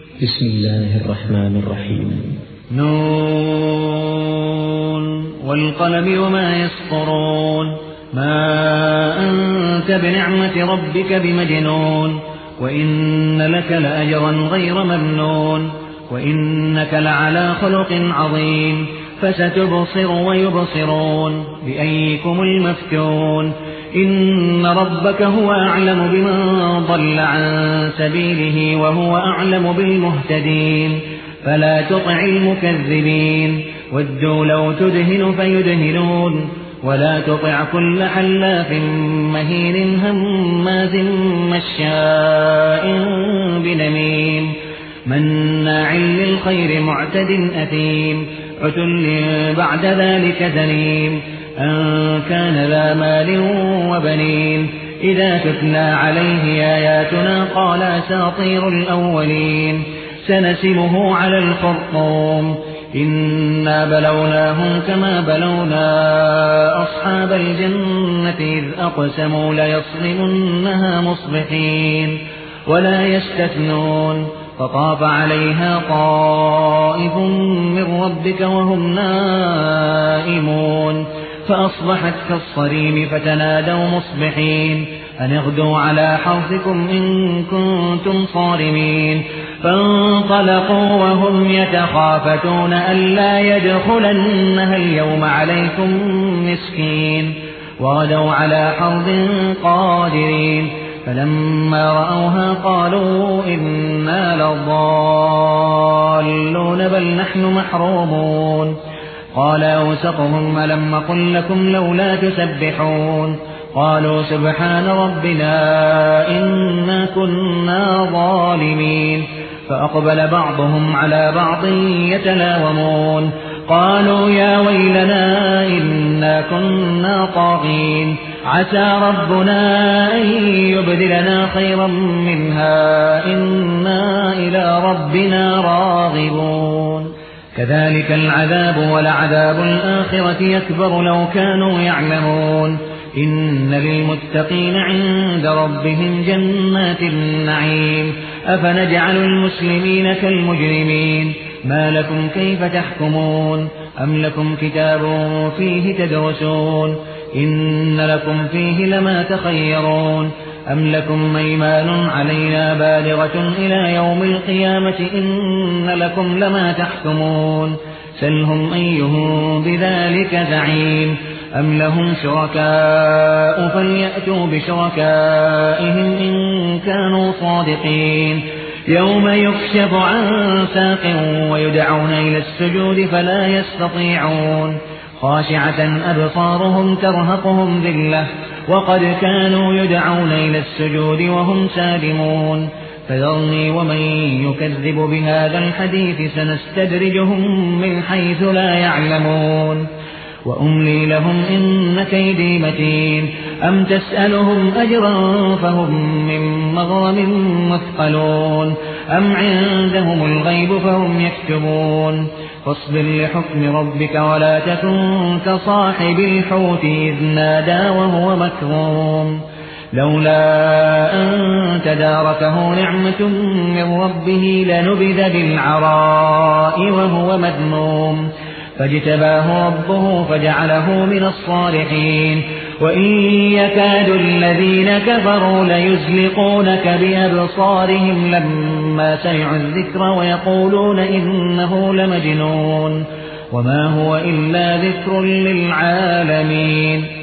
بسم الله الرحمن الرحيم. نون والقلم وما يسطرون ما أنت بنعمة ربك بمجنون وإن لك لأجرا غير ممنون وإنك لعلى خلق عظيم فستبصر ويبصرون بأيكم المفتون إن ربك هو أعلم بمن ضل عن سبيله وهو أعلم بالمهتدين فلا تطع المكذبين ودوا لو تدهن فيدهنون ولا تطع كل حلاف مهين هماز مشاء بنميم مناع للخير معتد أثيم عتل بعد ذلك زنيم أن كان ذا مال وبنين إذا تتلى عليه آياتنا قال أساطير الأولين سنسمه على الخرطوم إنا بلوناهم كما بلونا أصحاب الجنة إذ أقسموا ليصرمنها مصبحين ولا يستثنون فطاف عليها طائف من ربك وهم نائمون فأصبحت كالصريم فتنادوا مصبحين أن اغدوا على حرثكم إن كنتم صارمين فانطلقوا وهم يتخافتون ألا يدخلنها اليوم عليكم مسكين وغدوا على حرد قادرين فلما رأوها قالوا إنا لضالون بل نحن محرومون قال أوسطهم ألم قل لكم لولا تسبحون قالوا سبحان ربنا إنا كنا ظالمين فأقبل بعضهم على بعض يتلاومون قالوا يا ويلنا إنا كنا طاغين عسى ربنا أن يبدلنا خيرا منها إنا إلى ربنا راغبون كذلك العذاب ولعذاب الآخرة يكبر لو كانوا يعلمون إن للمتقين عند ربهم جنات النعيم أفنجعل المسلمين كالمجرمين ما لكم كيف تحكمون أم لكم كتاب فيه تدرسون إن لكم فيه لما تخيرون أم لكم أيمان علينا بالغة إلى يوم القيامة إن لكم لما تحكمون سلهم أيهم بذلك زعيم أم لهم شركاء فليأتوا بشركائهم إن كانوا صادقين يوم يكشف عن ساق ويدعون إلى السجود فلا يستطيعون خاشعة أبصارهم ترهقهم ذلة وقد كانوا يدعون إلى السجود وهم سالمون فذرني ومن يكذب بهذا الحديث سنستدرجهم من حيث لا يعلمون وأملي لهم إن كيدي متين أم تسألهم أجرا فهم من مغرم مثقلون أم عندهم الغيب فهم يكتبون فاصبر لحكم ربك ولا تكن كصاحب الحوت إذ نادى وهو مكظوم لولا أن تداركه نعمة من ربه لنبذ بالعراء وهو مذموم فاجتباه ربه فجعله من الصالحين وإن يكاد الذين كفروا ليزلقونك بأبصارهم لما سمعوا الذكر ويقولون إنه لمجنون وما هو إلا ذكر للعالمين.